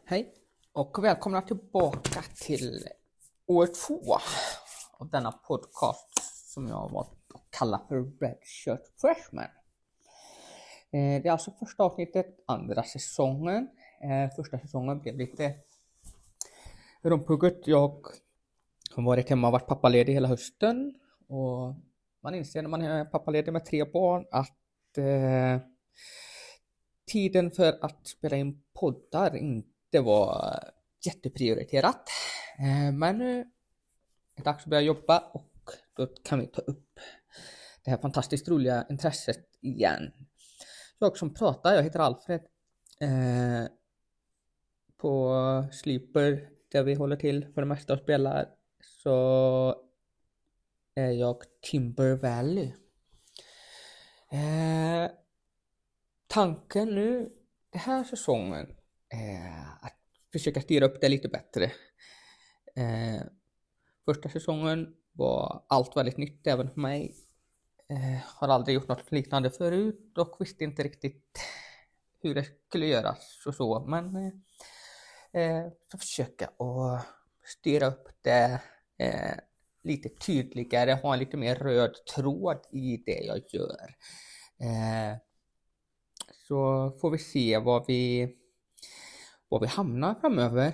Hej och välkomna tillbaka till år 2 av denna podcast som jag har valt att kalla för Redshirt Freshman. Det är alltså första avsnittet, andra säsongen. Första säsongen blev lite rumpugget. Jag har varit hemma och varit pappaledig hela hösten. Och man inser när man är pappaledig med 3 barn att tiden för att spela in poddar inte var jätteprioriterat. Men nu är det dags att börja jobba och då kan vi ta upp det här fantastiskt roliga intresset igen. Jag som pratar, jag heter Alfred. På Sleeper där vi håller till för det mesta och spelar så är jag Timber Valley. Tanken nu den här säsongen är att försöka styra upp det lite bättre. Första säsongen var allt väldigt nytt även för mig. Har aldrig gjort något liknande förut och visste inte riktigt hur det skulle göras och så. Men så försöka att styra upp det lite tydligare, ha en lite mer röd tråd i det jag gör. Så får vi se var vi hamnar framöver.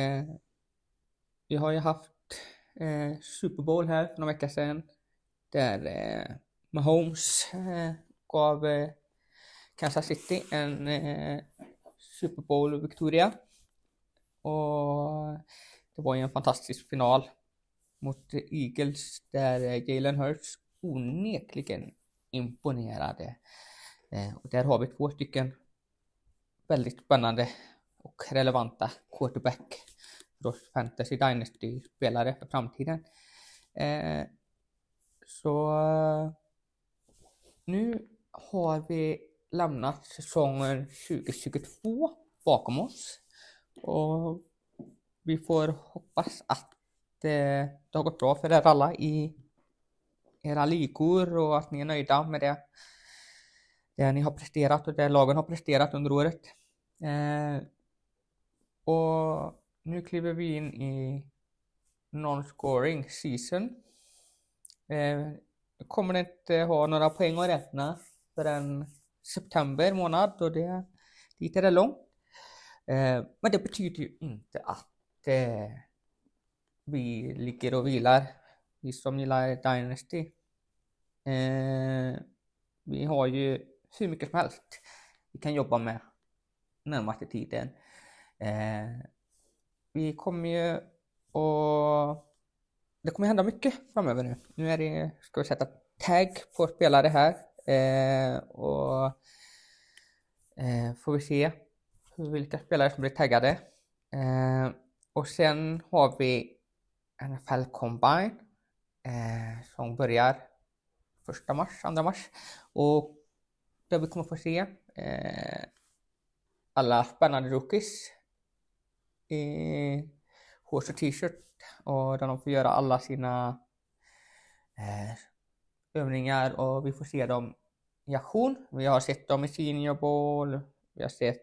Vi har ju haft Super Bowl här för några veckor sedan. Där Mahomes gav Kansas City en Super Bowl Victoria. Och det var ju en fantastisk final mot Eagles där Jalen Hurts onekligen imponerade. Och där har vi 2 stycken väldigt spännande och relevanta quarterback för oss Fantasy Dynasty-spelare för framtiden. Så nu har vi lämnat säsongen 2022 bakom oss och vi får hoppas att det har gått bra för er alla i era ligor och att ni är nöjda med det ni har presterat och det lagen har presterat under året. Och nu kliver vi in i non-scoring season. Kommer inte ha några poäng att räkna förrän september månad och dit är det långt. Men det betyder ju inte att vi ligger och vilar. Vi som gillar Dynasty. Vi har ju hur mycket som helst vi kan jobba med närmaste tiden. Vi kommer ju och det kommer hända mycket framöver nu. Nu är det, ska vi sätta tag på spelare här och får vi se vilka spelare som blir taggade. Och sen har vi NFL Combine som börjar 1 mars, 2 mars och där vi kommer få se alla spännande rookies i shorts och t-shirt och där de får göra alla sina övningar och vi får se dem i aktion. Vi har sett dem i Senior Bowl, vi har sett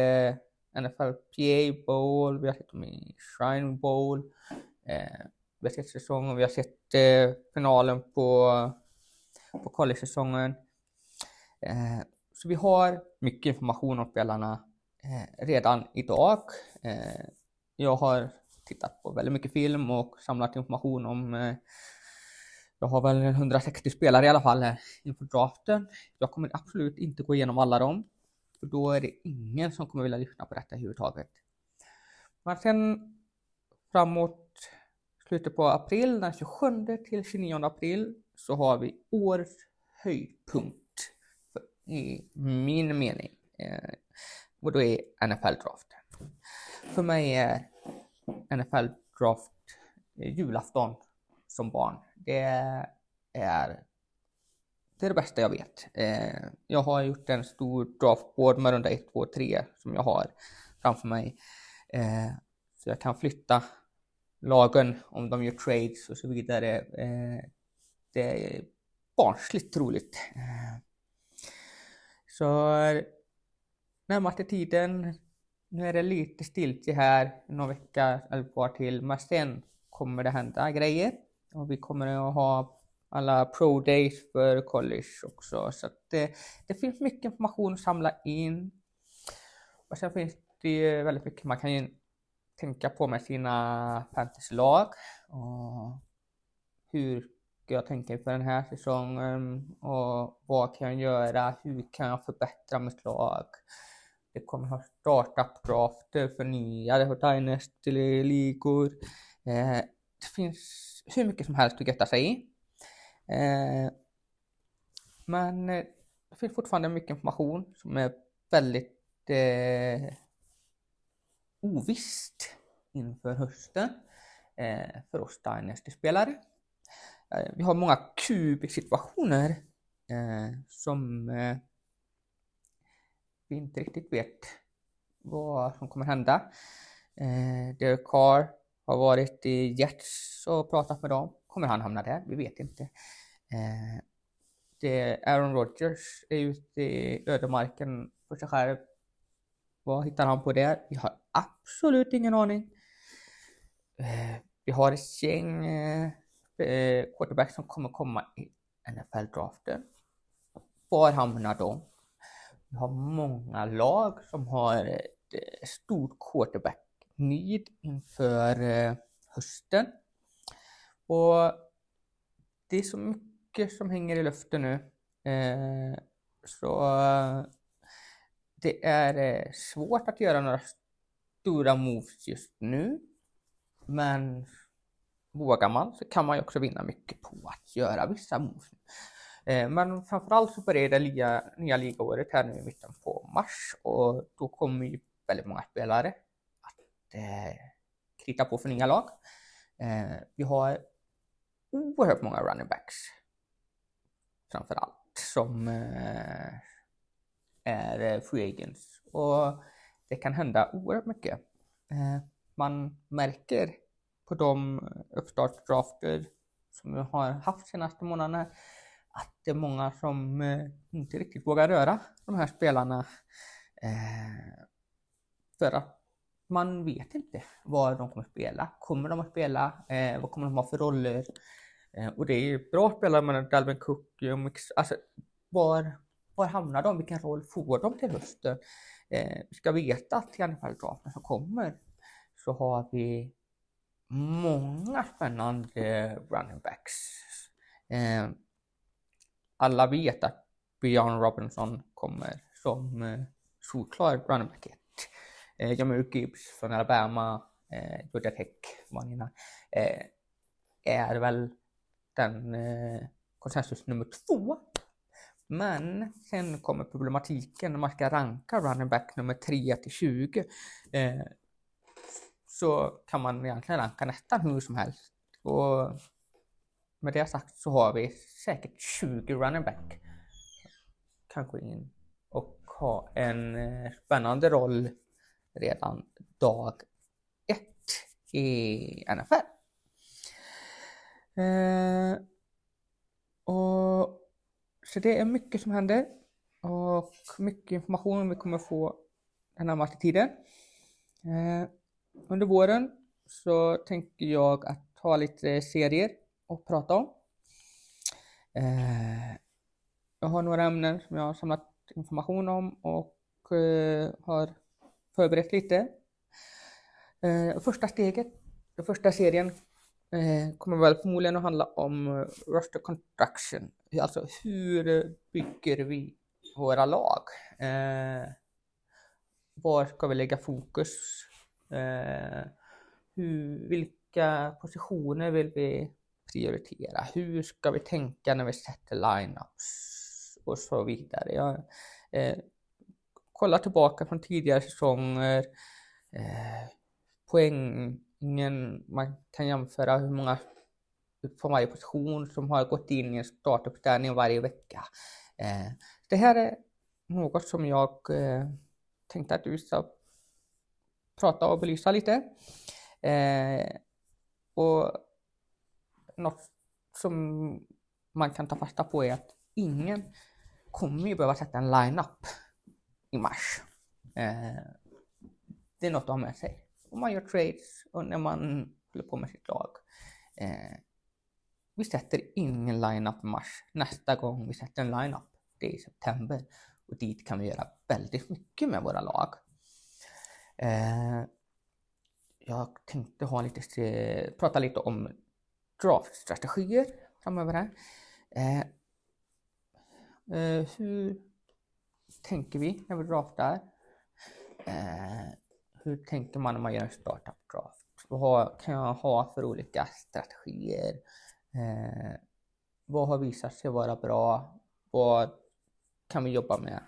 NFLPA Bowl, vi har sett dem i Shrine Bowl, vi har sett säsongen, vi har sett finalen på college-säsongen. Så vi har mycket information om spelarna redan idag. Jag har tittat på väldigt mycket film och samlat information om jag har väl 160 spelare i alla fall här inför draften. Jag kommer absolut inte gå igenom alla dem. För då är det ingen som kommer vilja lyssna på detta överhuvudtaget. Men sen framåt slutet på april, den 27 till 29 april så har vi årets höjdpunkt i min mening. Och då är NFL-draften. För mig är NFL-draft julafton som barn. Det är det bästa jag vet. Jag har gjort en stor draftboard med runda 1, 2, 3 som jag har framför mig. Så jag kan flytta lagen om de gör trades och så vidare. Det är barnsligt roligt. Så närmaste tiden Nu är det lite stiltje här några veckor eller ett par till, men sen kommer det hända grejer och vi kommer att ha alla pro days för college också, så att det finns mycket information att samla in och sen finns det väldigt mycket man kan tänka på med sina fantasylag och hur ska jag tänka för den här säsongen och vad kan jag göra, hur kan jag förbättra mitt lag. Det kommer ha startup-drafter för nya Dynasty-ligor. Det finns hur mycket som helst att getta sig i. Men det finns fortfarande mycket information som är väldigt ovisst inför hösten för oss Dynasty-spelare. Vi har många QB-situationer som vi inte riktigt vet vad som kommer hända. Derek Carr har varit i Jets och pratat med dem. Kommer han hamna där? Vi vet inte. Aaron Rodgers är ute i ödemarken för sig själv. Vad hittar han på där? Vi har absolut ingen aning. Vi har ett gäng quarterback som kommer komma i NFL-draften. Var hamnar de? Vi har många lag som har ett stort quarterback-need inför hösten. Och det är så mycket som hänger i luften nu. Så det är svårt att göra några stora moves just nu. Men vågar man så kan man ju också vinna mycket på att göra vissa moves. Men framförallt så börjar det nya ligaåret här nu i mitten på mars och då kommer ju väldigt många spelare att krita på för nya lag. Vi har oerhört många running backs framförallt som är free agents och det kan hända oerhört mycket. Man märker på de uppstartsdrafter som vi har haft senaste månaderna att det är många som inte riktigt vågar röra de här spelarna för att man vet inte vad de kommer att spela. Kommer de att spela? Vad kommer de ha för roller? Och det är bra spelare med Dalvin Cook. Alltså, var hamnar de? Vilken roll får de till hösten? Vi ska veta att i alla fall draften som kommer så har vi många spännande running backs. Alla vet att Bijan Robinson kommer som solklar running back 1. Jahmyr Gibbs från Alabama, Georgia Tech är väl den konsensus nummer 2. Men sen kommer problematiken när man ska ranka running back nummer 3 till 20. Så kan man egentligen ranka nästan hur som helst. Och med det sagt så har vi säkert 20 running back kan gå in och ha en spännande roll redan dag 1 i NFL. Och så det är mycket som händer och mycket information vi kommer få den närmaste tiden. Under våren så tänker jag att ha lite serier och prata om. Jag har några ämnen som jag har samlat information om och har förberett lite. Första steget, den första serien kommer väl förmodligen att handla om roster construction. Alltså hur bygger vi våra lag? Var ska vi lägga fokus? Vilka positioner vill vi prioritera? Hur ska vi tänka när vi sätter lineups och så vidare? Jag kollar tillbaka från tidigare säsonger, poängen, man kan jämföra hur många på varje position som har gått in i en startuppställning varje vecka. Det här är något som jag tänkte att vi ska prata och belysa lite. Och något som man kan ta fasta på är att ingen kommer ju behöva sätta en lineup i mars. det är något att ha med sig. Om man gör trades och när man håller på med sitt lag. Vi sätter ingen line-up i mars. Nästa gång vi sätter en line-up, det är i september. Och dit kan vi göra väldigt mycket med våra lag. Jag tänkte prata lite om draftstrategier framöver här. Hur tänker vi när vi draftar? Hur tänker man när man gör en startup draft? Vad kan jag ha för olika strategier? Vad har visat sig vara bra? Vad kan vi jobba med?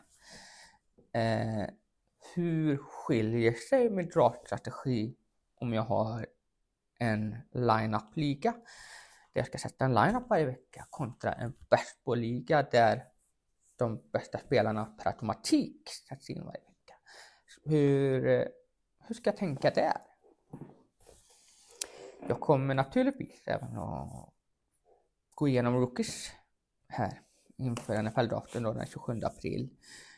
Hur skiljer sig min draftstrategi om jag har en line-up-liga där jag ska sätta en line-up varje vecka kontra en bästboll-liga där de bästa spelarna per automatik sätts in varje vecka? Hur ska jag tänka där? Jag kommer naturligtvis även att gå igenom rookies här inför NFL-draften då den 27 april.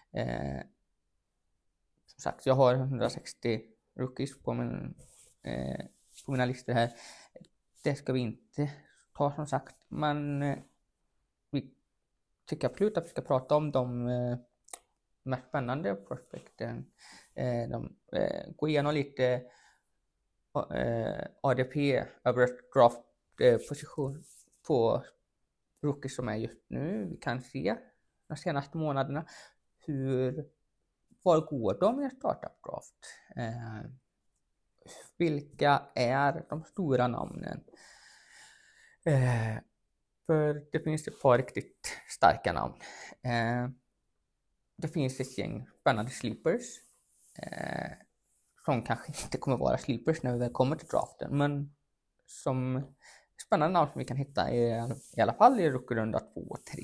Som sagt, jag har 160 rookies på mina listor här. Det ska vi inte ta som sagt, men vi tycker absolut att vi ska prata om de mest spännande prospekten. Gå igenom lite ADP, average draft position på rookies som är just nu. Vi kan se de senaste månaderna var går de i en startup draft? Vilka är de stora namnen? För det finns ett par riktigt starka namn. Det finns ett gäng spännande sleepers som kanske inte kommer vara sleepers när vi väl kommer till draften, men som spännande namn som vi kan hitta i alla fall i rookie-runda 2 och 3.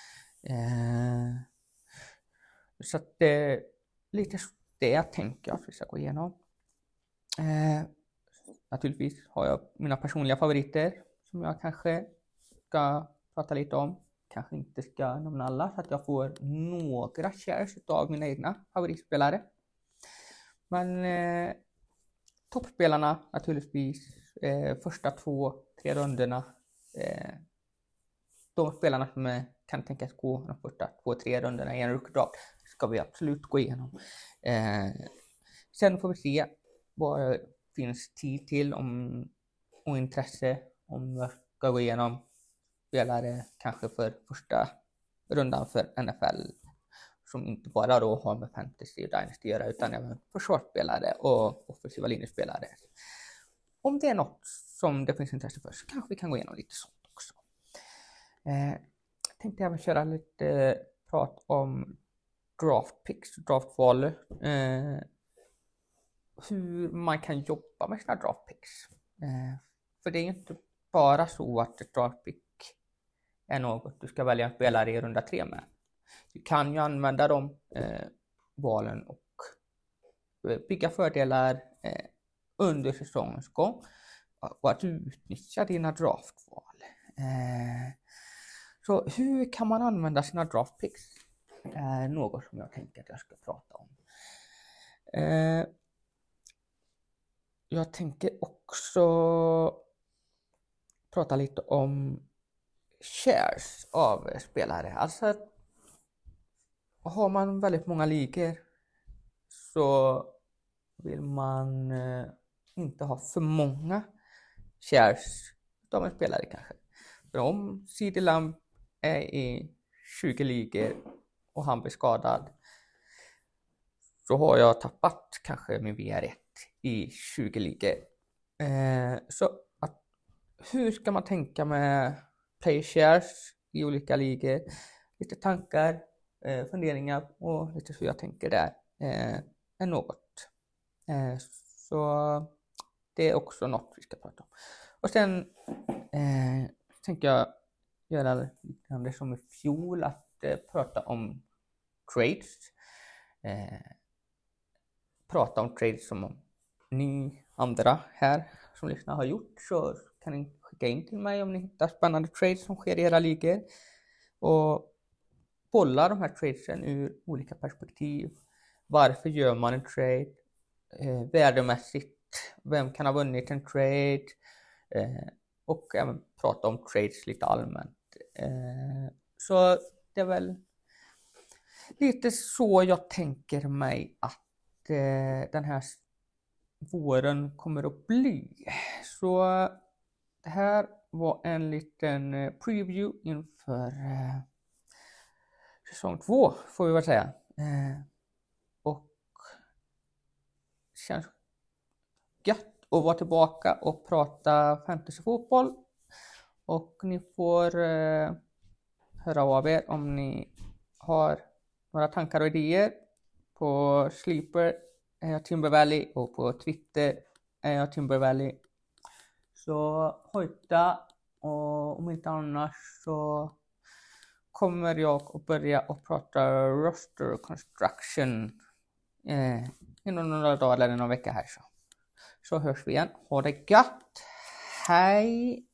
Så att lite det jag tänker att vi ska gå igenom. Naturligtvis har jag mina personliga favoriter som jag kanske ska prata lite om. Kanske inte ska nämna alla så att jag får några shares av mina egna favoritspelare. Men toppspelarna naturligtvis, första 2-3 rundorna. De spelarna som kan tänkas gå de första 2-3 rundorna i en rookie draft ska vi absolut gå igenom. Sen får vi se vad det finns tid till och intresse om jag ska gå igenom spelare kanske för första rundan för NFL som inte bara då har med fantasy och dynasty att göra utan även försvarsspelare och offensiva linjespelare. Om det är något som det finns intresse för så kanske vi kan gå igenom lite sånt också. Tänkte även köra lite prat om draft picks, draftval. Hur man kan jobba med sina draft picks. För det är inte bara så att ett draft pick är något du ska välja en spelare i runda 3 med. Du kan ju använda de valen och bygga fördelar under säsongens gång och att utnyttja dina draftval. Så hur kan man använda sina draft picks? Är något som jag tänker att jag ska prata om. Jag tänker också prata lite om shares av spelare. Alltså har man väldigt många ligor så vill man inte ha för många shares av en spelare kanske. För om CeeDee Lamb är i 20 ligor och han blir skadad så har jag tappat kanske min VR1 i 20 ligor. Så hur ska man tänka med play shares i olika ligor? Lite tankar, funderingar och lite hur jag tänker där är något. Så det är också något vi ska prata om. Och sen tänker jag göra det som i fjol att prata om trades. Prata om trades som ni andra här som lyssnar har gjort, så kan ni skicka in till mig om ni hittar spännande trades som sker i era ligor och bolla de här tradesen ur olika perspektiv. Varför gör man en trade? värdemässigt. Vem kan ha vunnit en trade? Och även prata om trades lite allmänt. Så det är väl lite så jag tänker mig att den här våren kommer att bli. Så det här var en liten preview inför säsong 2 får vi väl säga. Och det känns gött att vara tillbaka och prata fantasyfotboll. Och ni får höra av er om ni har några tankar och idéer. På Sleeper är jag Timber Valley och på Twitter är jag Timber Valley. Så hojta, och om inte annars så kommer jag att börja och prata roster construction inom några dagar eller någon vecka här. Så hörs vi igen. Ha det gött. Hej!